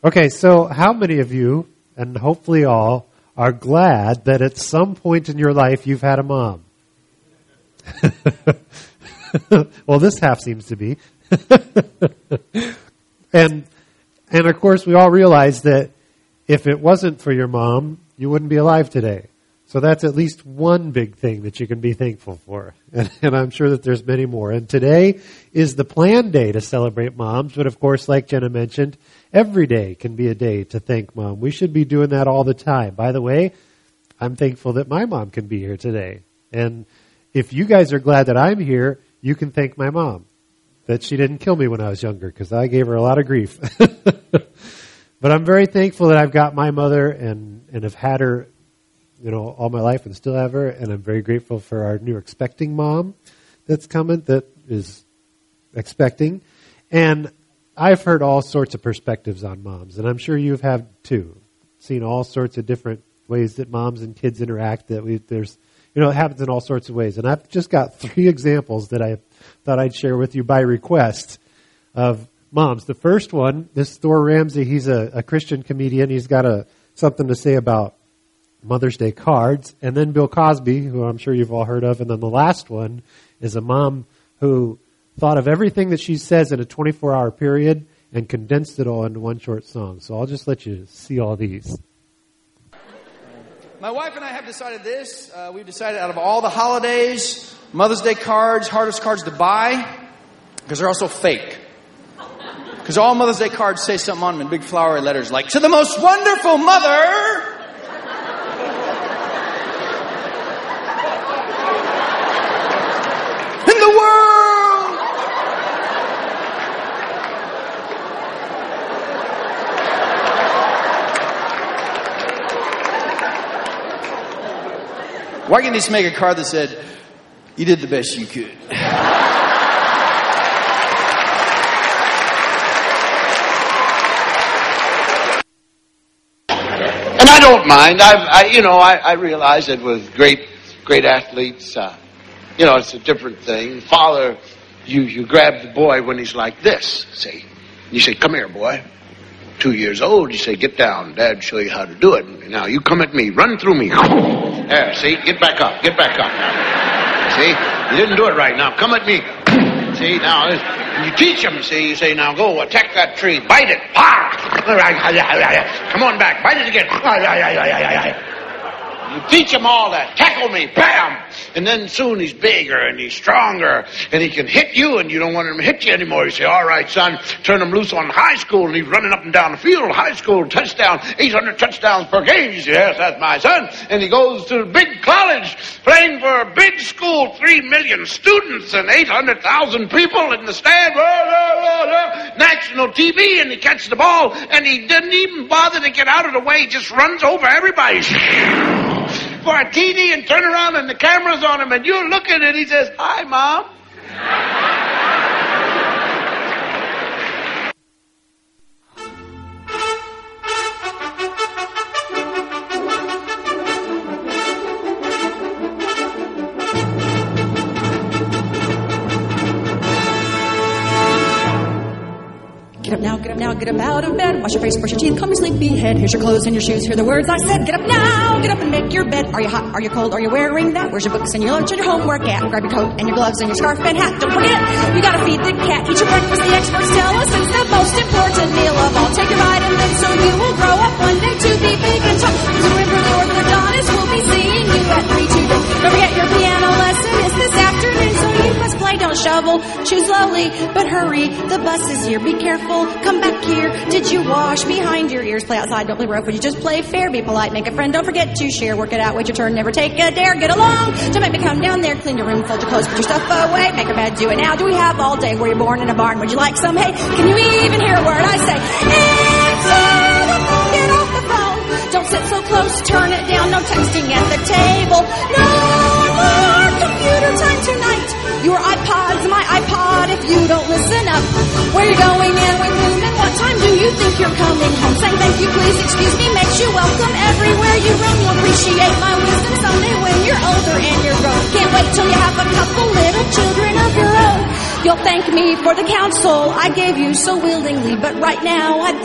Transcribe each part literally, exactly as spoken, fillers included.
Okay, so how many of you, and hopefully all, are glad that at some point in your life you've had a mom? Well, this half seems to be. and and of course, we all realize that if it wasn't for your mom, you wouldn't be alive today. So that's at least one big thing that you can be thankful for. And, and I'm sure that there's many more. And today is the planned day to celebrate moms. But of course, like Jenna mentioned, every day can be a day to thank mom. We should be doing that all the time. By the way, I'm thankful that my mom can be here today. And if you guys are glad that I'm here, you can thank my mom that she didn't kill me when I was younger, because I gave her a lot of grief. But I'm very thankful that I've got my mother and, and have had her, you know, all my life and still have her. And I'm very grateful for our new expecting mom that's coming, that is expecting. And I've heard all sorts of perspectives on moms, and I'm sure you've had too. Seen all sorts of different ways that moms and kids interact. That we there's, you know, it happens in all sorts of ways. And I've just got three examples that I thought I'd share with you by request of moms. The first one, this Thor Ramsey, he's a, a Christian comedian. He's got a something to say about Mother's Day cards. And then Bill Cosby, who I'm sure you've all heard of. And then the last one is a mom who thought of everything that she says in a twenty-four hour period and condensed it all into one short song. So I'll just let you see all these. My wife and I have decided this. Uh, we've decided out of all the holidays, Mother's Day cards, hardest cards to buy, because they're also fake. Because all Mother's Day cards say something on them in big flowery letters like, "To the most wonderful mother." In the world. Why can't they just make a card that said, "You did the best you could"? And I don't mind. I've, I, you know, I, I realize that with great, great athletes, uh, you know, it's a different thing. Father, you, you grab the boy when he's like this, see. You say, "Come here, boy." Two years old, you say, "Get down. Dad show you how to do it. Now you come at me. Run through me." There, see? Get back up. Get back up. See? You didn't do it right. Now come at me. See? Now, you teach him, see? You say, "Now go attack that tree. Bite it. Pa! Come on back. Bite it again." You teach him all that. Tackle me. Bam! And then soon he's bigger and he's stronger and he can hit you and you don't want him to hit you anymore. You say, "All right, son, turn him loose on high school." And he's running up and down the field. High school, touchdown, eight hundred touchdowns per game. You say, "Yes, that's my son." And he goes to a big college playing for a big school, three million students and eight hundred thousand people in the stand. National T V, and he catches the ball and he didn't even bother to get out of the way. He just runs over everybody for a T V and turn around and the camera's on him and you're looking and he says, "Hi, Mom." Get up now, get up now, get up out of bed. Wash your face, brush your teeth, comb your sleepy head. Here's your clothes and your shoes. Hear the words I said. Get up now, get up and make your bed. Are you hot? Are you cold? Are you wearing that? Where's your books and your lunch and your homework at? Grab your coat and your gloves and your scarf and hat. Don't forget, you gotta feed the cat. Eat your breakfast, the experts tell us it's the most important meal of all. Take your vitamins so you will grow up one day to be big and tall. Remember the orthodontist will be seeing you at three today. Don't forget your piano lesson is this afternoon, so you must play, don't shovel. Choose slowly, but hurry. The bus is here. Be careful. Come back here. Did you wash behind your ears? Play outside, don't play rough. Would you just play fair? Be polite, make a friend. Don't forget to share. Work it out, wait your turn, never take a dare. Get along. Don't make me come down there. Clean your room, fold your clothes, put your stuff away. Make a bed, do it now. Do we have all day? Were you born in a barn? Would you like some hay? Can you even hear a word I say? Answer the phone, get off the phone. Don't sit so close, turn it down. No texting at the table. No more computer time tonight. Your iPod's my iPod if you don't listen up. Where you going and with whom and what time do you think you're coming home? Saying thank you, please, excuse me, makes you welcome everywhere you roam. You'll appreciate my wisdom someday when you're older and you're grown. Can't wait till you have a couple little children of your own. You'll thank me for the counsel I gave you so willingly, but right now I think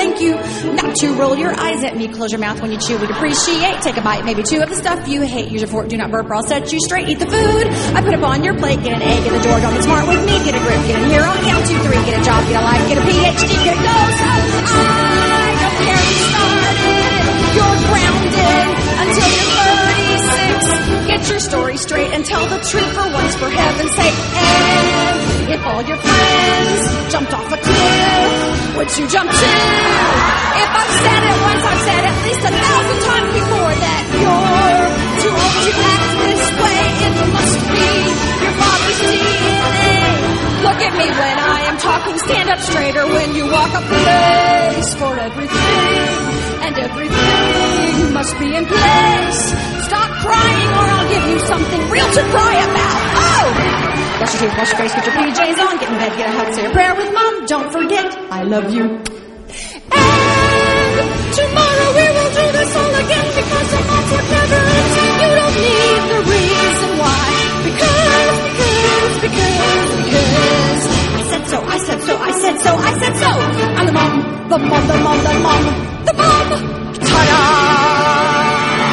thank you. Not to roll your eyes at me. Close your mouth when you chew. We'd appreciate. Take a bite, maybe two of the stuff you hate. Use your fork, do not burp, or I'll set you straight. Eat the food I put up on your plate. Get an A, get a door, don't get smart with me. Get a grip, get in here on count two, three. Get a job, get a life, get a P H D, get a go. So I don't care who started. You're grounded until you're thirty-six. Get your story straight and tell the truth for once, for heaven's sake. And if all your friends jumped off a cliff, would you jump too? If I've said it once, I've said at least a thousand times before that you're too old to act this way. It must be your father's D N A. Look at me when I am talking, stand up straighter when you walk a place for everything. And everything must be in place. Stop crying or I'll give you something real to cry about. Oh! Brush your teeth, wash your face, get your P Js on, get in bed, get a hug, say a prayer with Mom. Don't forget, I love you. And tomorrow we will do this all again because I'm not for clever. You don't need the reason why. Because, because, because, because. I said so, I said so, I said so, I said so. I'm the mom, the mom, the mom, the mom, the mom. Ta-da!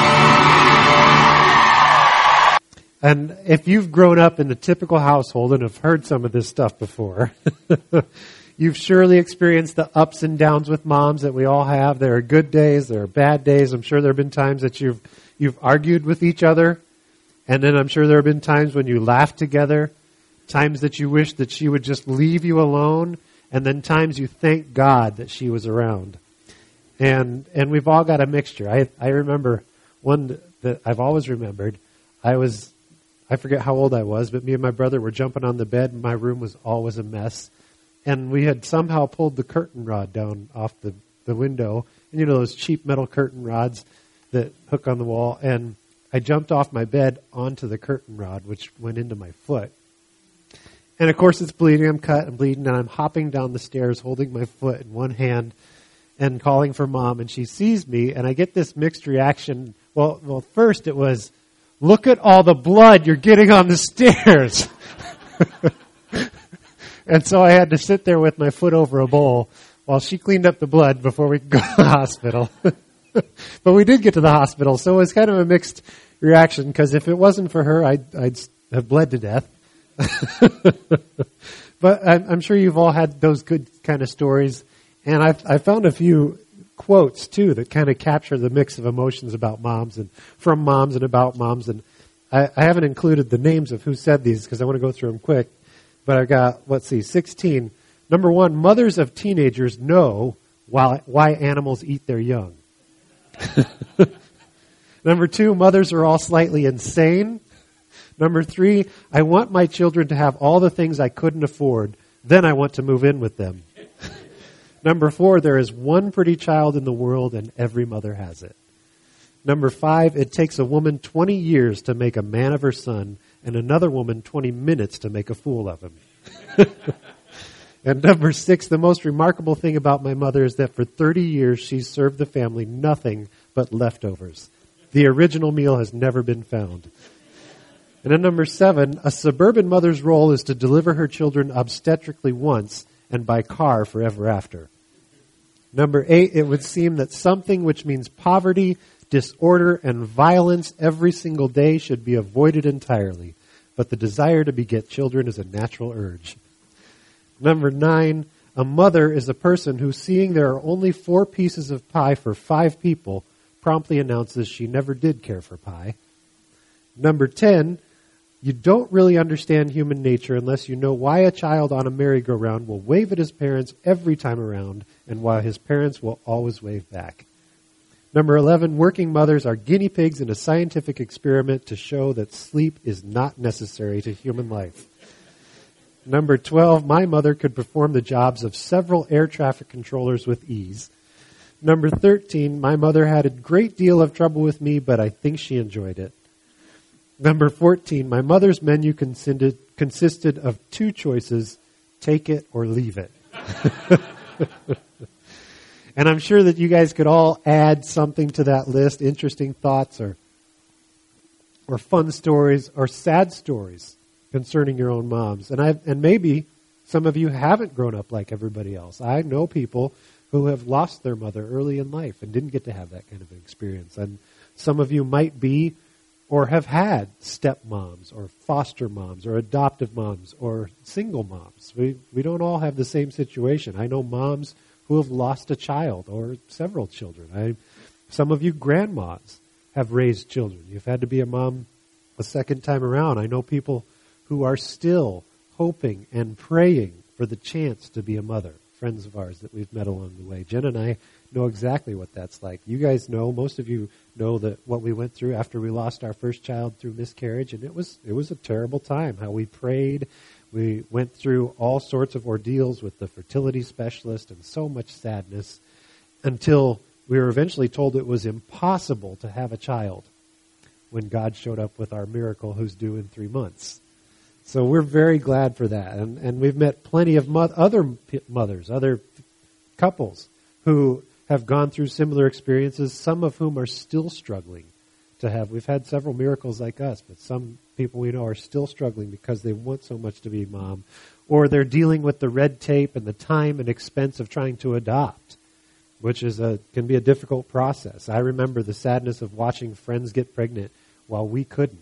And if you've grown up in the typical household and have heard some of this stuff before, you've surely experienced the ups and downs with moms that we all have. There are good days, there are bad days. I'm sure there have been times that you've you've argued with each other. And then I'm sure there have been times when you laughed together, times that you wish that she would just leave you alone, and then times you thank God that she was around. And and we've all got a mixture. I I remember one that I've always remembered. I was, I forget how old I was, but me and my brother were jumping on the bed, and my room was always a mess. And we had somehow pulled the curtain rod down off the, the window. And you know those cheap metal curtain rods that hook on the wall. And I jumped off my bed onto the curtain rod, which went into my foot. And of course it's bleeding. I'm cut and bleeding, and I'm hopping down the stairs holding my foot in one hand and calling for Mom. And she sees me, and I get this mixed reaction. Well, well, first it was, look at all the blood you're getting on the stairs. And so I had to sit there with my foot over a bowl while she cleaned up the blood before we could go to the hospital. But we did get to the hospital, so it was kind of a mixed reaction, because if it wasn't for her, I'd, I'd have bled to death. But I'm, I'm sure you've all had those good kind of stories. And I've, I found a few quotes, too, that kind of capture the mix of emotions about moms and from moms and about moms. And I, I haven't included the names of who said these because I want to go through them quick. But I've got, let's see, sixteen. Number one, mothers of teenagers know why, why animals eat their young. Number two, mothers are all slightly insane. Number three, I want my children to have all the things I couldn't afford. Then I want to move in with them. Number four, there is one pretty child in the world and every mother has it. Number five, it takes a woman twenty years to make a man of her son and another woman twenty minutes to make a fool of him. And number six, the most remarkable thing about my mother is that for thirty years she's served the family nothing but leftovers. The original meal has never been found. And then number seven, a suburban mother's role is to deliver her children obstetrically once and by car forever after. Number eight, it would seem that something which means poverty, disorder, and violence every single day should be avoided entirely. But the desire to beget children is a natural urge. Number nine, a mother is a person who, seeing there are only four pieces of pie for five people, promptly announces she never did care for pie. Number ten, you don't really understand human nature unless you know why a child on a merry-go-round will wave at his parents every time around and why his parents will always wave back. Number eleven, working mothers are guinea pigs in a scientific experiment to show that sleep is not necessary to human life. Number twelve, my mother could perform the jobs of several air traffic controllers with ease. Number thirteen, my mother had a great deal of trouble with me, but I think she enjoyed it. Number fourteen, my mother's menu consisted, consisted of two choices, take it or leave it. And I'm sure that you guys could all add something to that list, interesting thoughts or or fun stories or sad stories concerning your own moms. And I and maybe some of you haven't grown up like everybody else. I know people who have lost their mother early in life and didn't get to have that kind of an experience. And some of you might be or have had stepmoms or foster moms or adoptive moms or single moms. We we don't all have the same situation. I know moms who have lost a child or several children. I, some of you grandmas have raised children. You've had to be a mom a second time around. I know people who are still hoping and praying for the chance to be a mother, friends of ours that we've met along the way. Jen and I know exactly what that's like. You guys know, most of you know that what we went through after we lost our first child through miscarriage, and it was it was a terrible time, how we prayed. We went through all sorts of ordeals with the fertility specialist and so much sadness until we were eventually told it was impossible to have a child when God showed up with our miracle who's due in three months. So we're very glad for that. And, and we've met plenty of mo- other p- mothers, other couples who have gone through similar experiences, some of whom are still struggling to have. We've had several miracles like us, but some people we know are still struggling because they want so much to be mom. Or they're dealing with the red tape and the time and expense of trying to adopt, which is a can be a difficult process. I remember the sadness of watching friends get pregnant while we couldn't,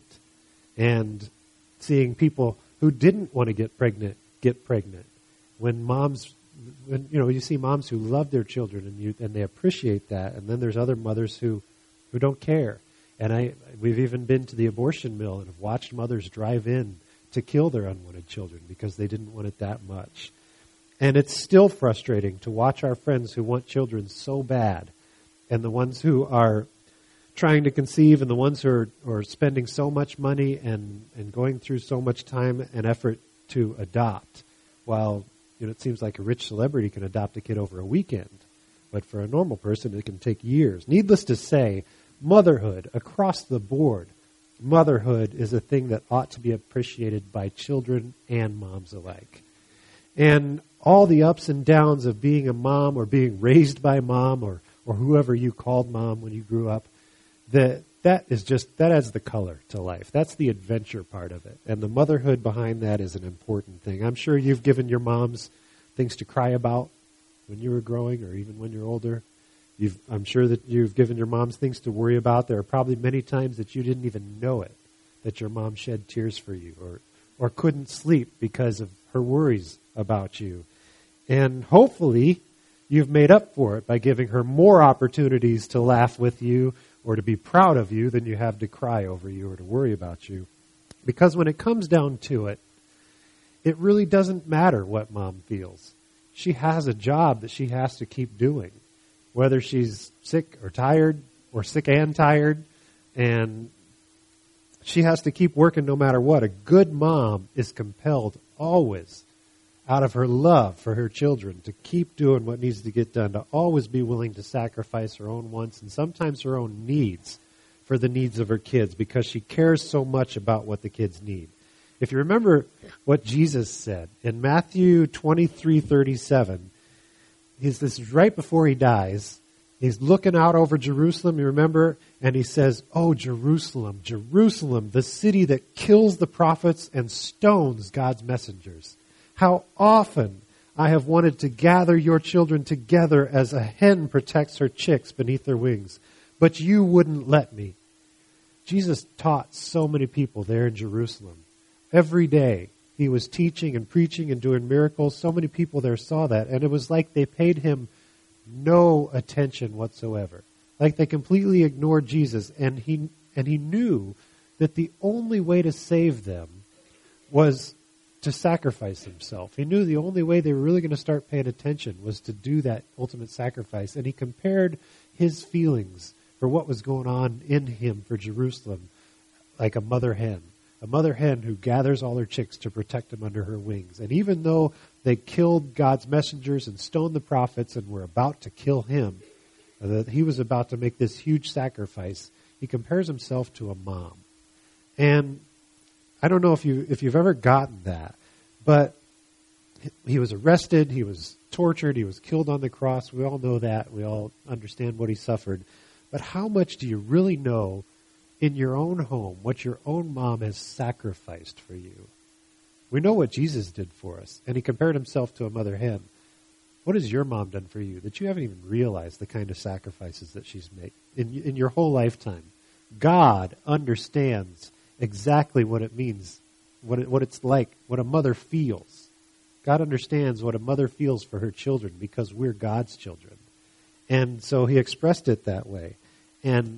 and seeing people who didn't want to get pregnant get pregnant. When moms, when, you know, you see moms who love their children and you and they appreciate that, and then there's other mothers who, who don't care. And I, we've even been to the abortion mill and have watched mothers drive in to kill their unwanted children because they didn't want it that much. And it's still frustrating to watch our friends who want children so bad, and the ones who are trying to conceive and the ones who are, are spending so much money and, and going through so much time and effort to adopt, while you know it seems like a rich celebrity can adopt a kid over a weekend. But for a normal person, it can take years. Needless to say, motherhood across the board, motherhood is a thing that ought to be appreciated by children and moms alike. And all the ups and downs of being a mom or being raised by mom or, or whoever you called mom when you grew up, that that is just, that adds the color to life. That's the adventure part of it. And the motherhood behind that is an important thing. I'm sure you've given your moms things to cry about when you were growing or even when you're older. You've, I'm sure that you've given your moms things to worry about. There are probably many times that you didn't even know it, that your mom shed tears for you or, or couldn't sleep because of her worries about you. And hopefully you've made up for it by giving her more opportunities to laugh with you or to be proud of you than you have to cry over you or to worry about you. Because when it comes down to it, it really doesn't matter what mom feels. She has a job that she has to keep doing, whether she's sick or tired or sick and tired, and she has to keep working no matter what. A good mom is compelled always, out of her love for her children, to keep doing what needs to get done, to always be willing to sacrifice her own wants and sometimes her own needs for the needs of her kids because she cares so much about what the kids need. If you remember what Jesus said in Matthew twenty-three thirty-seven, he's, this is right before he dies. He's looking out over Jerusalem, you remember? And he says, "Oh, Jerusalem, Jerusalem, the city that kills the prophets and stones God's messengers. How often I have wanted to gather your children together as a hen protects her chicks beneath her wings, but you wouldn't let me." Jesus taught so many people there in Jerusalem. Every day he was teaching and preaching and doing miracles. So many people there saw that, and it was like they paid him no attention whatsoever. Like they completely ignored Jesus, and he and he knew that the only way to save them was to sacrifice himself. He knew the only way they were really going to start paying attention was to do that ultimate sacrifice. And he compared his feelings for what was going on in him for Jerusalem like a mother hen. A mother hen who gathers all her chicks to protect them under her wings. And even though they killed God's messengers and stoned the prophets and were about to kill him, that he was about to make this huge sacrifice, he compares himself to a mom. And I don't know if you if you've ever gotten that, but he was arrested, he was tortured, he was killed on the cross. We all know that. We all understand what he suffered. But how much do you really know in your own home what your own mom has sacrificed for you? We know what Jesus did for us, and he compared himself to a mother hen. What has your mom done for you that you haven't even realized the kind of sacrifices that she's made in, in your whole lifetime? God understands exactly what it means, what it, what it's like, what a mother feels. God understands what a mother feels for her children because we're God's children. And so he expressed it that way. And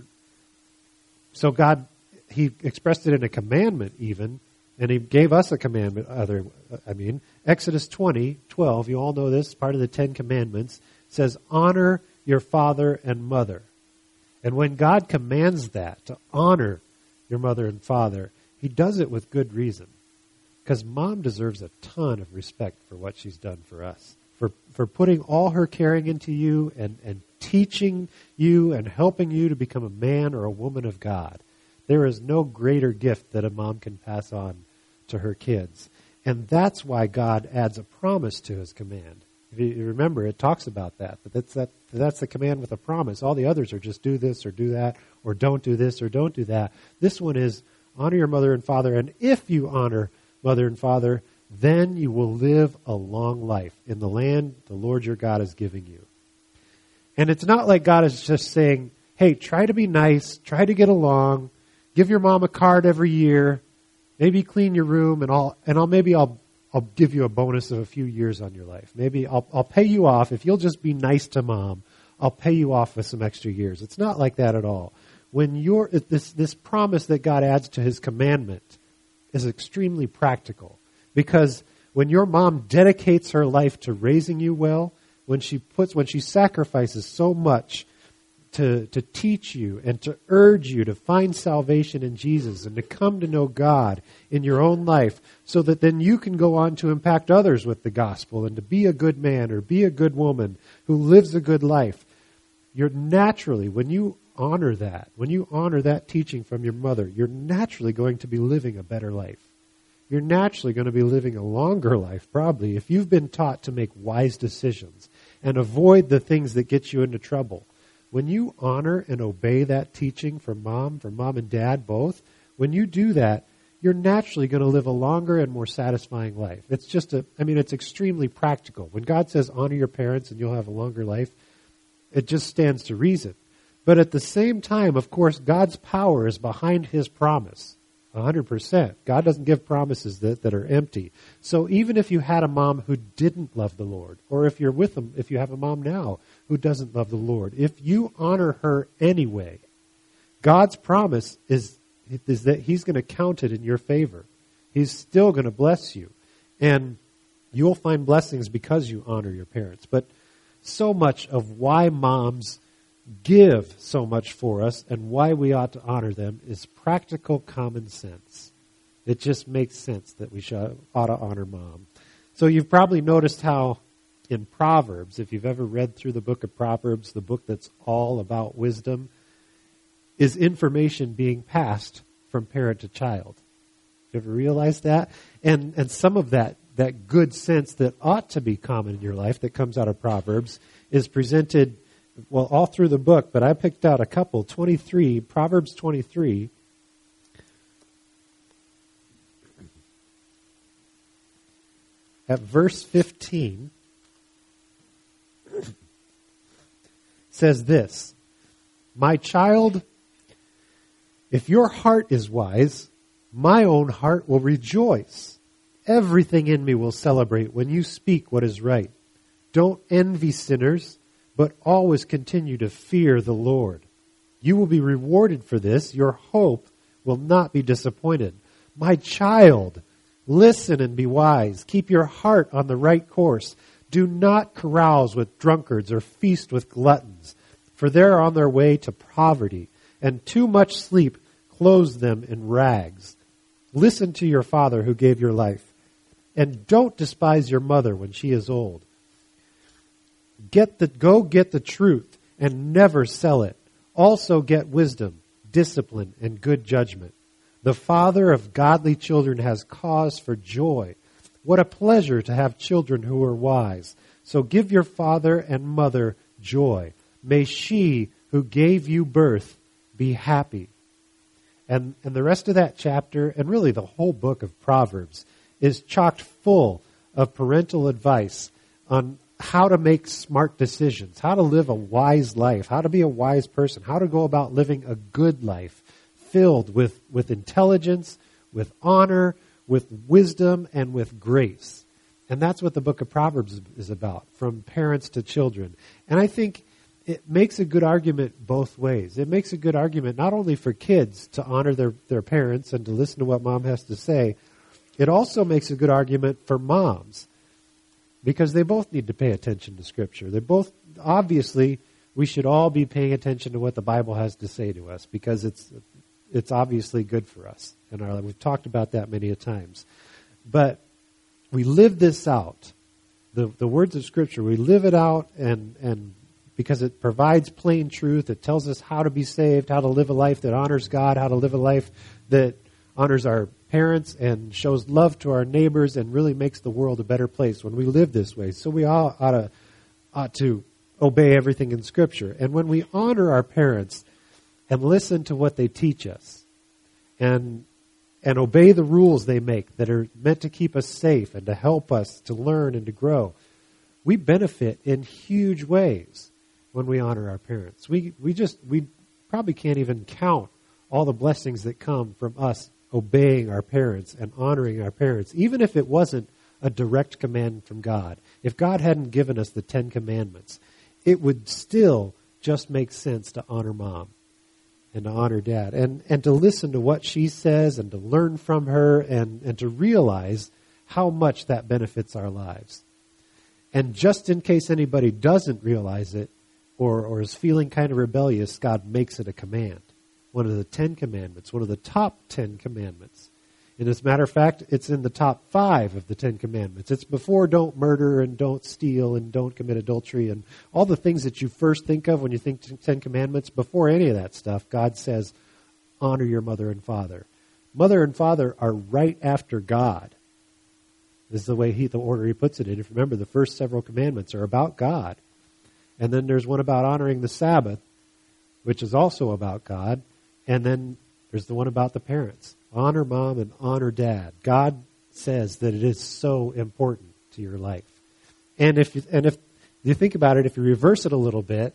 so God, he expressed it in a commandment even, and he gave us a commandment. Other, I mean, Exodus twenty, twelve, you all know this, part of the Ten Commandments, says, honor your father and mother. And when God commands that, to honor your mother and father, he does it with good reason. Because mom deserves a ton of respect for what she's done for us. For for putting all her caring into you and, and teaching you and helping you to become a man or a woman of God. There is no greater gift that a mom can pass on to her kids. And that's why God adds a promise to his command. If you remember, it talks about that. But that's that that's the command with a promise. All the others are just do this or do that, or don't do this or don't do that. This one is honor your mother and father, and if you honor mother and father, then you will live a long life in the land the Lord your God is giving you. And it's not like God is just saying, hey, try to be nice, try to get along, give your mom a card every year, maybe clean your room, and I'll and I'll maybe I'll I'll give you a bonus of a few years on your life. Maybe I'll I'll pay you off if you'll just be nice to mom. I'll pay you off with some extra years. It's not like that at all. When you're this this promise that God adds to his commandment is extremely practical, because when your mom dedicates her life to raising you well, when she puts when she sacrifices so much to to teach you and to urge you to find salvation in Jesus and to come to know God in your own life, so that then you can go on to impact others with the gospel and to be a good man or be a good woman who lives a good life, you're naturally, when you honor that, when you honor that teaching from your mother, you're naturally going to be living a better life. You're naturally going to be living a longer life, probably, if you've been taught to make wise decisions and avoid the things that get you into trouble. When you honor and obey that teaching from mom, from mom and dad both, when you do that, you're naturally going to live a longer and more satisfying life. It's just a, I mean, it's extremely practical. When God says honor your parents and you'll have a longer life, it just stands to reason. But at the same time, of course, God's power is behind his promise. one hundred percent. God doesn't give promises that, that are empty. So even if you had a mom who didn't love the Lord, or if you're with them, if you have a mom now who doesn't love the Lord, if you honor her anyway, God's promise is, is that he's going to count it in your favor. He's still going to bless you. And you'll find blessings because you honor your parents. But so much of why moms give so much for us and why we ought to honor them is practical common sense. It just makes sense that we should, ought to honor mom. So you've probably noticed how in Proverbs, if you've ever read through the book of Proverbs, the book that's all about wisdom, is information being passed from parent to child. You ever realize that? And and some of that, that good sense that ought to be common in your life that comes out of Proverbs is presented, well, all through the book, but I picked out a couple. twenty-three, Proverbs twenty-three. At verse fifteen, says this, my child, if your heart is wise, my own heart will rejoice. Everything in me will celebrate when you speak what is right. Don't envy sinners, but always continue to fear the Lord. You will be rewarded for this. Your hope will not be disappointed. My child, listen and be wise. Keep your heart on the right course. Do not carouse with drunkards or feast with gluttons, for they are on their way to poverty, and too much sleep clothes them in rags. Listen to your father who gave your life, and don't despise your mother when she is old. Get the, go get the truth and never sell it. Also get wisdom, discipline, and good judgment. The father of godly children has cause for joy. What a pleasure to have children who are wise. So give your father and mother joy. May she who gave you birth be happy. And, and the rest of that chapter, and really the whole book of Proverbs, is chocked full of parental advice on how to make smart decisions, how to live a wise life, how to be a wise person, how to go about living a good life filled with, with intelligence, with honor, with wisdom, and with grace. And that's what the book of Proverbs is about, from parents to children. And I think it makes a good argument both ways. It makes a good argument not only for kids to honor their, their parents and to listen to what mom has to say, it also makes a good argument for moms, because they both need to pay attention to Scripture. They both, obviously, we should all be paying attention to what the Bible has to say to us, because it's it's obviously good for us in our life. We've talked about that many a times. But we live this out, the the words of Scripture, we live it out, and and because it provides plain truth. It tells us how to be saved, how to live a life that honors God, how to live a life that honors our parents and shows love to our neighbors and really makes the world a better place when we live this way. So we all ought to, ought to obey everything in Scripture. And when we honor our parents and listen to what they teach us and and obey the rules they make that are meant to keep us safe and to help us to learn and to grow, we benefit in huge ways when we honor our parents. We we just we probably can't even count all the blessings that come from us obeying our parents and honoring our parents, even if it wasn't a direct command from God. If God hadn't given us the Ten Commandments, it would still just make sense to honor mom and to honor dad and, and to listen to what she says and to learn from her and, and to realize how much that benefits our lives. And just in case anybody doesn't realize it or, or is feeling kind of rebellious, God makes it a command. One of the Ten Commandments, one of the top Ten Commandments. And as a matter of fact, it's in the top five of the Ten Commandments. It's before don't murder and don't steal and don't commit adultery and all the things that you first think of when you think Ten Commandments. Before any of that stuff, God says, honor your mother and father. Mother and father are right after God. This is the way he, the order he puts it in. If you remember, the first several commandments are about God. And then there's one about honoring the Sabbath, which is also about God. And then there's the one about the parents. Honor mom and honor dad. God says that it is so important to your life. And if you, and if you think about it, if you reverse it a little bit,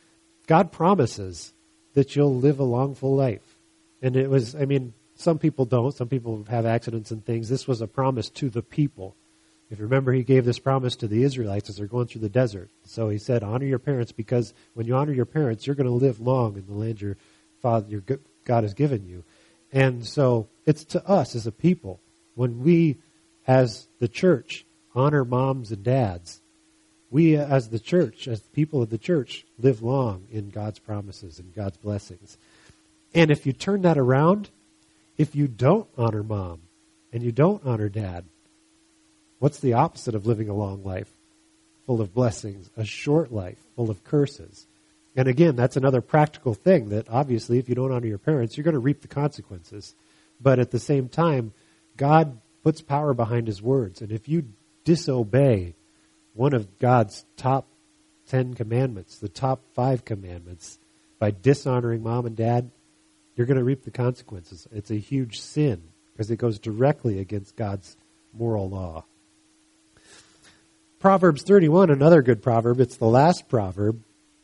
God promises that you'll live a long, full life. And it was, I mean, some people don't. Some people have accidents and things. This was a promise to the people. If you remember, he gave this promise to the Israelites as they're going through the desert. So he said, honor your parents, because when you honor your parents, you're going to live long in the land you're Father, your God has given you. And so it's to us as a people, when we as the church honor moms and dads, we as the church, as the people of the church, live long in God's promises and God's blessings. And if you turn that around, if you don't honor mom and you don't honor dad, what's the opposite of living a long life? Full of blessings, a short life, full of curses. And again, that's another practical thing that obviously if you don't honor your parents, you're going to reap the consequences. But at the same time, God puts power behind his words. And if you disobey one of God's top ten commandments, the top five commandments, by dishonoring mom and dad, you're going to reap the consequences. It's a huge sin because it goes directly against God's moral law. Proverbs thirty-one, another good proverb. It's the last proverb.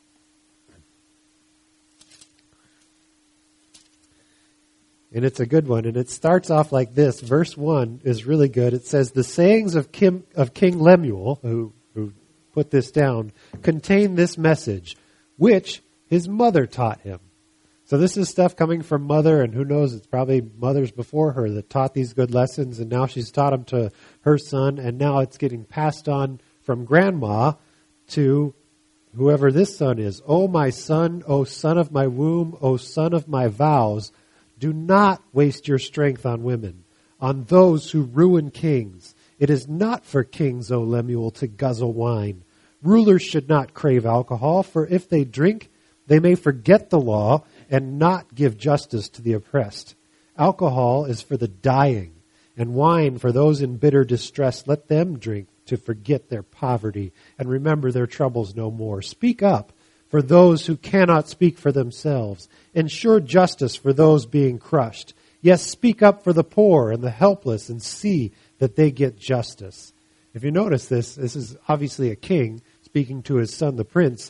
And it's a good one. And it starts off like this. Verse one is really good. It says, the sayings of, Kim, of King Lemuel, who, who put this down, contain this message, which his mother taught him. So this is stuff coming from mother, and who knows, it's probably mothers before her that taught these good lessons, and now she's taught them to her son, and now it's getting passed on from grandma to whoever this son is. O my son, O son of my womb, O son of my vows, do not waste your strength on women, on those who ruin kings. It is not for kings, O Lemuel, to guzzle wine. Rulers should not crave alcohol, for if they drink, they may forget the law and not give justice to the oppressed. Alcohol is for the dying, and wine for those in bitter distress. Let them drink to forget their poverty and remember their troubles no more. Speak up for those who cannot speak for themselves. Ensure justice for those being crushed. Yes, speak up for the poor and the helpless and see that they get justice. If you notice this, this is obviously a king speaking to his son, the prince.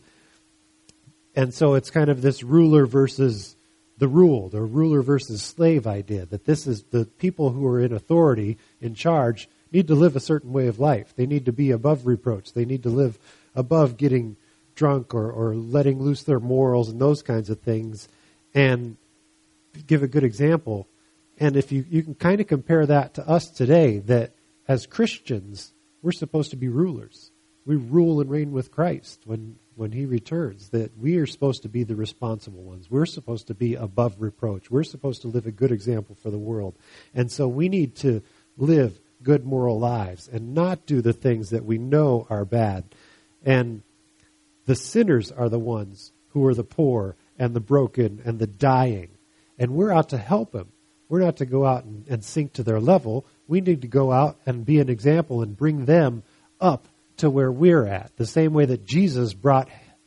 And so it's kind of this ruler versus the ruled, or ruler versus slave idea, that this is the people who are in authority, in charge, need to live a certain way of life. They need to be above reproach. They need to live above getting drunk or, or letting loose their morals and those kinds of things. And give a good example. And if you, you can kind of compare that to us today, that as Christians, we're supposed to be rulers. We rule and reign with Christ when, when he returns, that we are supposed to be the responsible ones. We're supposed to be above reproach. We're supposed to live a good example for the world. And so we need to live good moral lives and not do the things that we know are bad. And the sinners are the ones who are the poor and the broken and the dying. And we're out to help them. We're not to go out and, and sink to their level. We need to go out and be an example and bring them up to where we're at, the same way that Jesus brought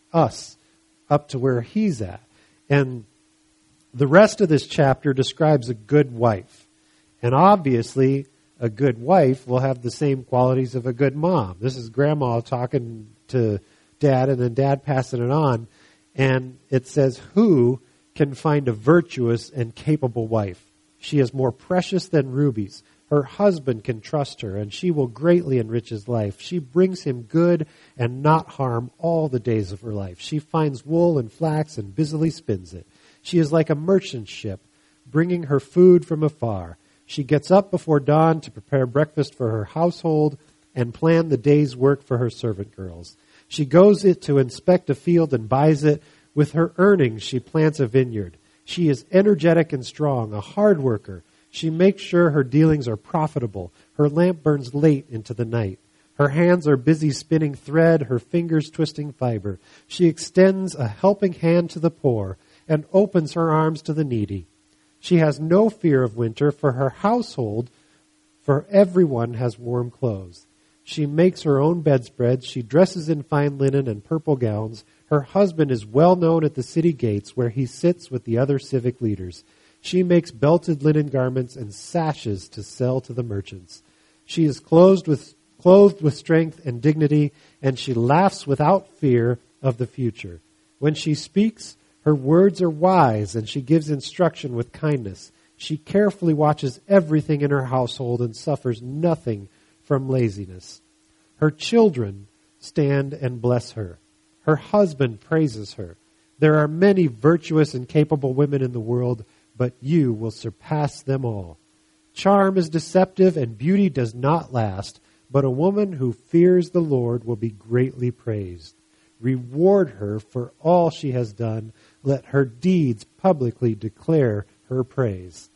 us up to where he's at. And the rest of this chapter describes a good wife. And obviously, a good wife will have the same qualities of a good mom. This is grandma talking to dad and then dad passing it on. And it says, who can find a virtuous and capable wife? She is more precious than rubies. Her husband can trust her, and she will greatly enrich his life. She brings him good and not harm all the days of her life. She finds wool and flax and busily spins it. She is like a merchant ship, bringing her food from afar. She gets up before dawn to prepare breakfast for her household and plan the day's work for her servant girls. She goes it to inspect a field and buys it. With her earnings, she plants a vineyard. She is energetic and strong, a hard worker. She makes sure her dealings are profitable. Her lamp burns late into the night. Her hands are busy spinning thread, her fingers twisting fiber. She extends a helping hand to the poor and opens her arms to the needy. She has no fear of winter for her household, for everyone has warm clothes. She makes her own bedspreads. She dresses in fine linen and purple gowns. Her husband is well known at the city gates where he sits with the other civic leaders. She makes belted linen garments and sashes to sell to the merchants. She is clothed with, clothed with strength and dignity, and she laughs without fear of the future. When she speaks, her words are wise, and she gives instruction with kindness. She carefully watches everything in her household and suffers nothing from laziness. Her children stand and bless her. Her husband praises her. There are many virtuous and capable women in the world, but you will surpass them all. Charm is deceptive and beauty does not last, but a woman who fears the Lord will be greatly praised. Reward her for all she has done. Let her deeds publicly declare her praise.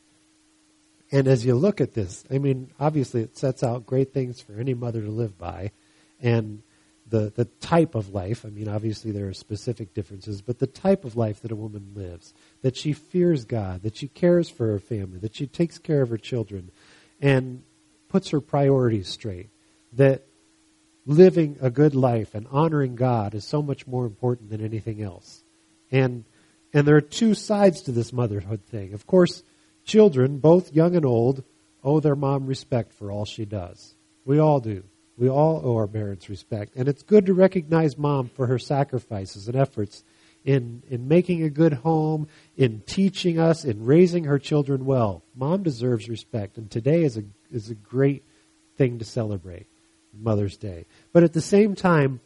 And as you look at this, I mean, obviously it sets out great things for any mother to live by. And the, the type of life, I mean, obviously there are specific differences, but the type of life that a woman lives, that she fears God, that she cares for her family, that she takes care of her children, and puts her priorities straight, that living a good life and honoring God is so much more important than anything else. And and there are two sides to this motherhood thing. Of course, children, both young and old, owe their mom respect for all she does. We all do. We all owe our parents respect. And it's good to recognize mom for her sacrifices and efforts in, in making a good home, in teaching us, in raising her children well. Mom deserves respect. And today is a is a great thing to celebrate, Mother's Day. But at the same time,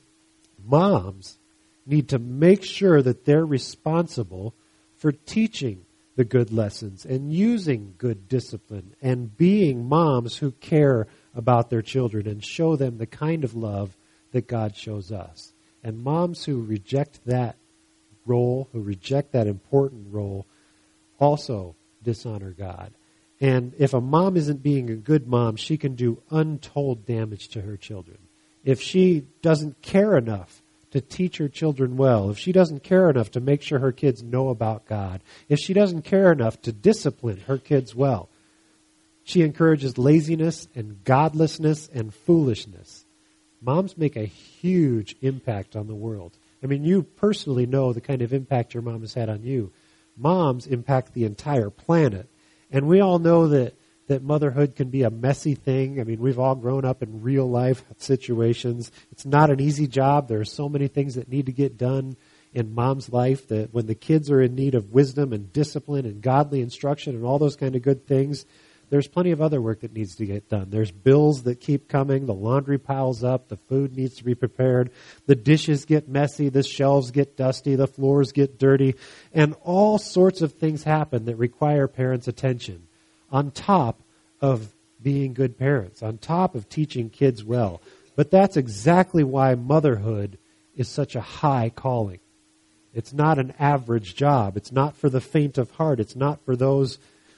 moms need to make sure that they're responsible for teaching the good lessons and using good discipline and being moms who care about their children and show them the kind of love that God shows us. And moms who reject that role, who reject that important role, also dishonor God. And if a mom isn't being a good mom, she can do untold damage to her children. If she doesn't care enough to teach her children well, if she doesn't care enough to make sure her kids know about God, if she doesn't care enough to discipline her kids well, she encourages laziness and godlessness and foolishness. Moms make a huge impact on the world. I mean, you personally know the kind of impact your mom has had on you. Moms impact the entire planet. And we all know that that motherhood can be a messy thing. I mean, we've all grown up in real life situations. It's not an easy job. There are so many things that need to get done in mom's life, that when the kids are in need of wisdom and discipline and godly instruction and all those kind of good things, there's plenty of other work that needs to get done. There's bills that keep coming. The laundry piles up. The food needs to be prepared. The dishes get messy. The shelves get dusty. The floors get dirty. And all sorts of things happen that require parents' attention, on top of being good parents, on top of teaching kids well. But that's exactly why motherhood is such a high calling. It's not an average job. It's not for the faint of heart. It's not for those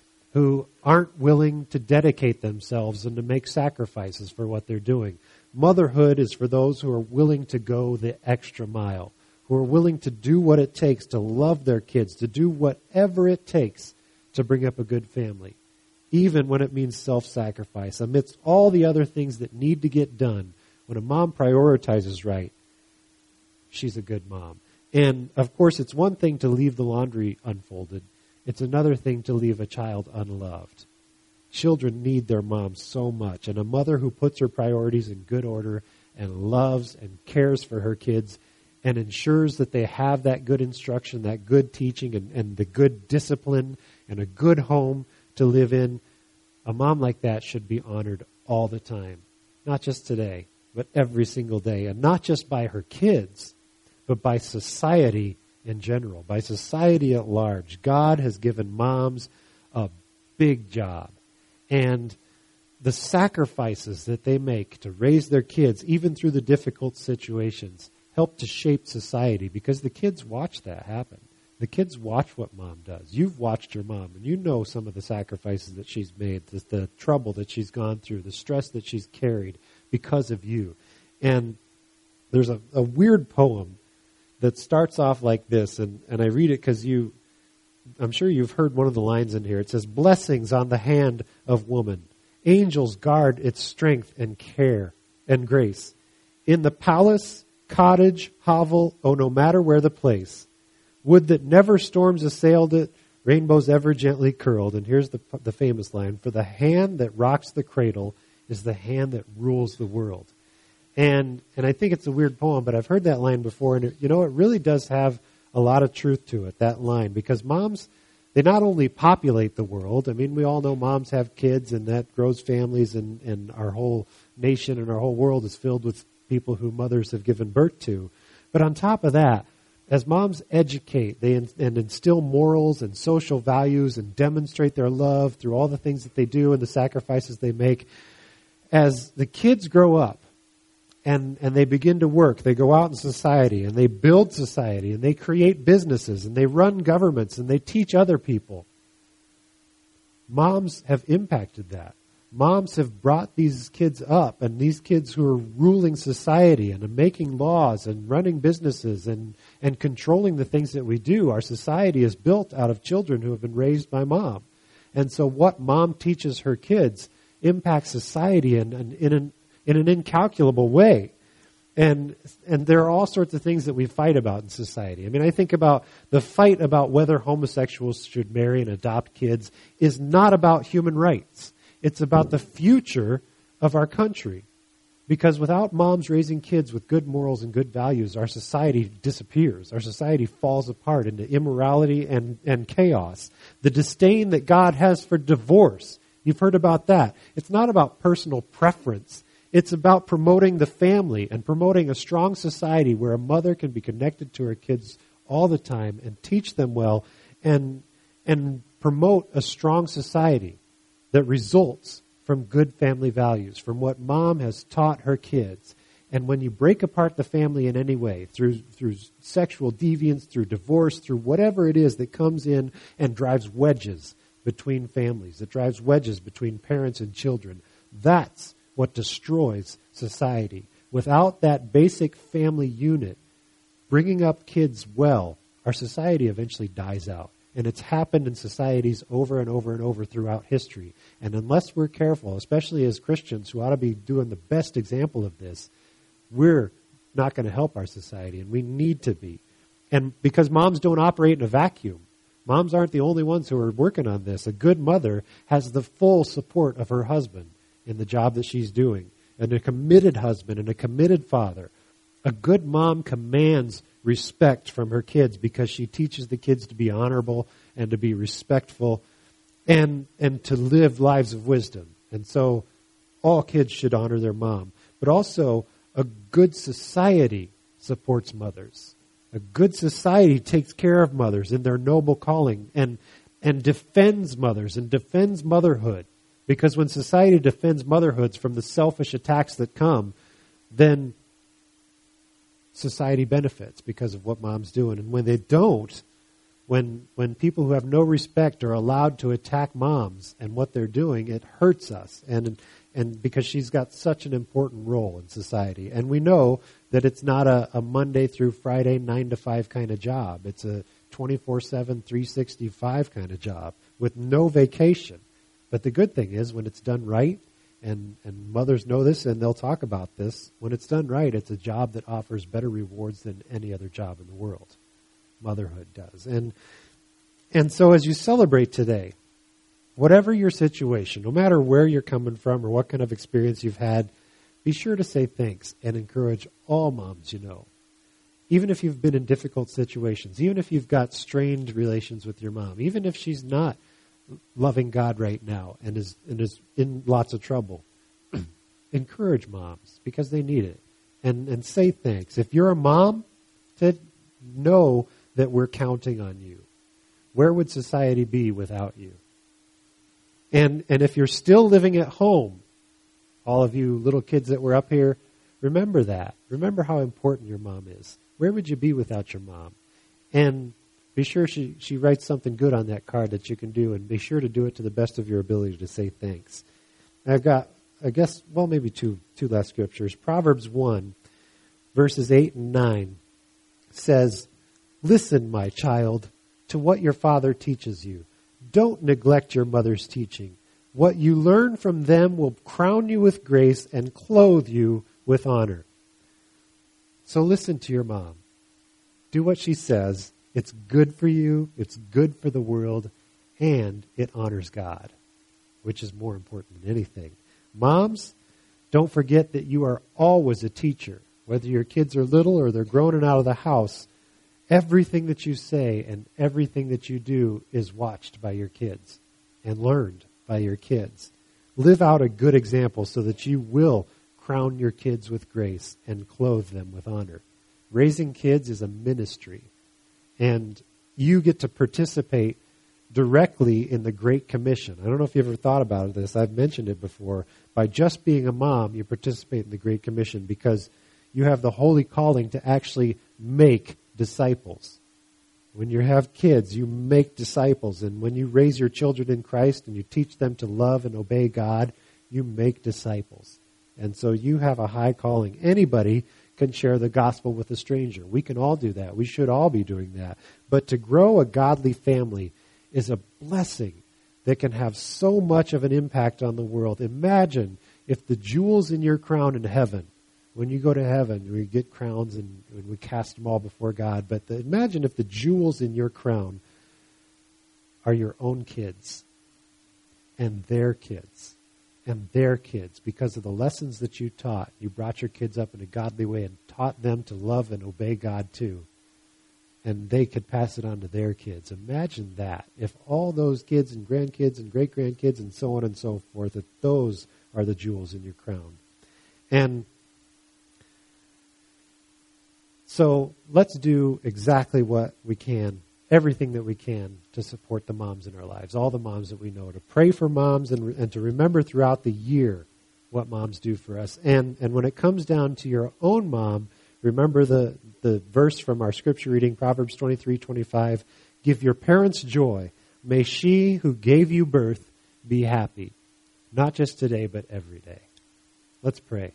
who aren't willing to dedicate themselves and to make sacrifices for what they're doing. Motherhood is for those who are willing to go the extra mile, who are willing to do what it takes to love their kids, to do whatever it takes to bring up a good family, even when it means self-sacrifice. Amidst all the other things that need to get done, when a mom prioritizes right, she's a good mom. And, of course, it's one thing to leave the laundry unfolded. It's another thing to leave a child unloved. Children need their moms so much. And a mother who puts her priorities in good order and loves and cares for her kids and ensures that they have that good instruction, that good teaching, and, and the good discipline and a good home to live in, a mom like that should be honored all the time. Not just today, but every single day. And not just by her kids, but by society in general, by society at large. God has given moms a big job. And the sacrifices that they make to raise their kids, even through the difficult situations, help to shape society, because the kids watch that happen. The kids watch what mom does. You've watched your mom, and you know some of the sacrifices that she's made, the, the trouble that she's gone through, the stress that she's carried because of you. And there's a, a weird poem that starts off like this, and, and I read it because you, I'm sure you've heard one of the lines in here. It says, "Blessings on the hand of woman. Angels guard its strength and care and grace. In the palace, cottage, hovel, oh, no matter where the place. Would that never storms assailed it, rainbows ever gently curled." And here's the, the famous line, "For the hand that rocks the cradle is the hand that rules the world." And and I think it's a weird poem, but I've heard that line before, and it, you know, it really does have a lot of truth to it, that line, because moms, they not only populate the world. I mean, we all know moms have kids, and that grows families, and, and our whole nation and our whole world is filled with people who mothers have given birth to. But on top of that, as moms educate they in, and instill morals and social values and demonstrate their love through all the things that they do and the sacrifices they make, as the kids grow up, And, and they begin to work. They go out in society and they build society and they create businesses and they run governments and they teach other people. Moms have impacted that. Moms have brought these kids up, and these kids who are ruling society and are making laws and running businesses and, and controlling the things that we do. Our society is built out of children who have been raised by mom. And so what mom teaches her kids impacts society in, in, in an in an incalculable way. And and there are all sorts of things that we fight about in society. I mean, I think about the fight about whether homosexuals should marry and adopt kids is not about human rights. It's about the future of our country. Because without moms raising kids with good morals and good values, our society disappears. Our society falls apart into immorality and, and chaos. The disdain that God has for divorce, you've heard about that. It's not about personal preference. It's about promoting the family and promoting a strong society where a mother can be connected to her kids all the time and teach them well and, and promote a strong society that results from good family values, from what mom has taught her kids. And when you break apart the family in any way, through through sexual deviance, through divorce, through whatever it is that comes in and drives wedges between families, that drives wedges between parents and children, that's what destroys society. Without that basic family unit bringing up kids well, our society eventually dies out. And it's happened in societies over and over and over throughout history. And unless we're careful, especially as Christians who ought to be doing the best example of this, we're not going to help our society, and we need to be. And because moms don't operate in a vacuum, Moms aren't the only ones who are working on this. A good mother has the full support of her husband in the job that she's doing, and a committed husband and a committed father. A good mom commands respect from her kids because she teaches the kids to be honorable and to be respectful and and to live lives of wisdom. And so all kids should honor their mom. But also, a good society supports mothers. A good society takes care of mothers in their noble calling and and defends mothers and defends motherhood. Because when society defends motherhoods from the selfish attacks that come, then society benefits because of what moms do. And when they don't, when when people who have no respect are allowed to attack moms and what they're doing, it hurts us. And and because she's got such an important role in society. And we know that it's not a, a Monday through Friday, nine to five kind of job. It's a twenty-four seven, three sixty-five kind of job with no vacation. But the good thing is when it's done right, and, and mothers know this and they'll talk about this, when it's done right, it's a job that offers better rewards than any other job in the world. Motherhood does. And and so as you celebrate today, whatever your situation, no matter where you're coming from or what kind of experience you've had, be sure to say thanks and encourage all moms you know. Even if you've been in difficult situations, even if you've got strained relations with your mom, even if she's not loving God right now and is and is in lots of trouble, encourage moms because they need it. And and say thanks. If you're a mom, to know that we're counting on you. Where would society be without you? And and if you're still living at home, all of you little kids that were up here, remember that. Remember how important your mom is. Where would you be without your mom? And be sure she, she writes something good on that card that you can do, and be sure to do it to the best of your ability to say thanks. I've got, I guess, well, maybe two two last scriptures. Proverbs one, verses eight and nine says, "Listen, my child, to what your father teaches you. Don't neglect your mother's teaching. What you learn from them will crown you with grace and clothe you with honor." So listen to your mom. Do what she says. It's good for you, it's good for the world, and it honors God, which is more important than anything. Moms, don't forget that you are always a teacher. Whether your kids are little or they're grown and out of the house, everything that you say and everything that you do is watched by your kids and learned by your kids. Live out a good example so that you will crown your kids with grace and clothe them with honor. Raising kids is a ministry. And you get to participate directly in the Great Commission. I don't know if you ever thought about this. I've mentioned it before. By just being a mom, you participate in the Great Commission because you have the holy calling to actually make disciples. When you have kids, you make disciples. And when you raise your children in Christ and you teach them to love and obey God, you make disciples. And so you have a high calling. Anybody can share the gospel with a stranger. We can all do that. We should all be doing that. But to grow a godly family is a blessing that can have so much of an impact on the world. Imagine if the jewels in your crown in heaven, when you go to heaven, we get crowns and, and we cast them all before God, but the, imagine if the jewels in your crown are your own kids and their kids. And their kids, because of the lessons that you taught. You brought your kids up in a godly way and taught them to love and obey God too. And they could pass it on to their kids. Imagine that. If all those kids and grandkids and great-grandkids and so on and so forth, that those are the jewels in your crown. And so let's do exactly what we can, everything that we can to support the moms in our lives, all the moms that we know, to pray for moms and, and to remember throughout the year what moms do for us. And and when it comes down to your own mom, remember the, the verse from our scripture reading, Proverbs twenty-three twenty-five, "Give your parents joy. May she who gave you birth be happy." Not just today, but every day. Let's pray.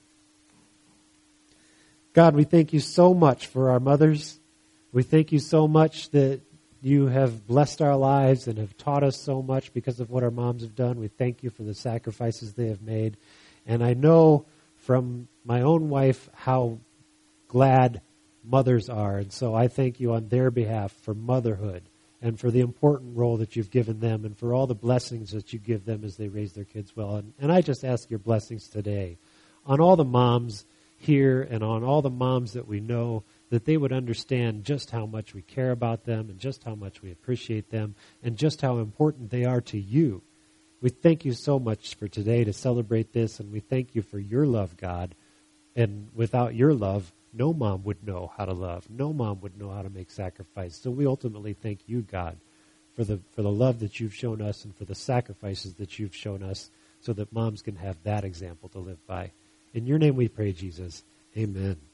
God, we thank you so much for our mothers. We thank you so much that you have blessed our lives and have taught us so much because of what our moms have done. We thank you for the sacrifices they have made. And I know from my own wife how glad mothers are. And so I thank you on their behalf for motherhood and for the important role that you've given them, and for all the blessings that you give them as they raise their kids well. And, and I just ask your blessings today on all the moms here and on all the moms that we know, that they would understand just how much we care about them and just how much we appreciate them and just how important they are to you. We thank you so much for today to celebrate this, and we thank you for your love, God. And without your love, no mom would know how to love. No mom would know how to make sacrifice. So we ultimately thank you, God, for the for the love that you've shown us and for the sacrifices that you've shown us so that moms can have that example to live by. In your name we pray, Jesus. Amen.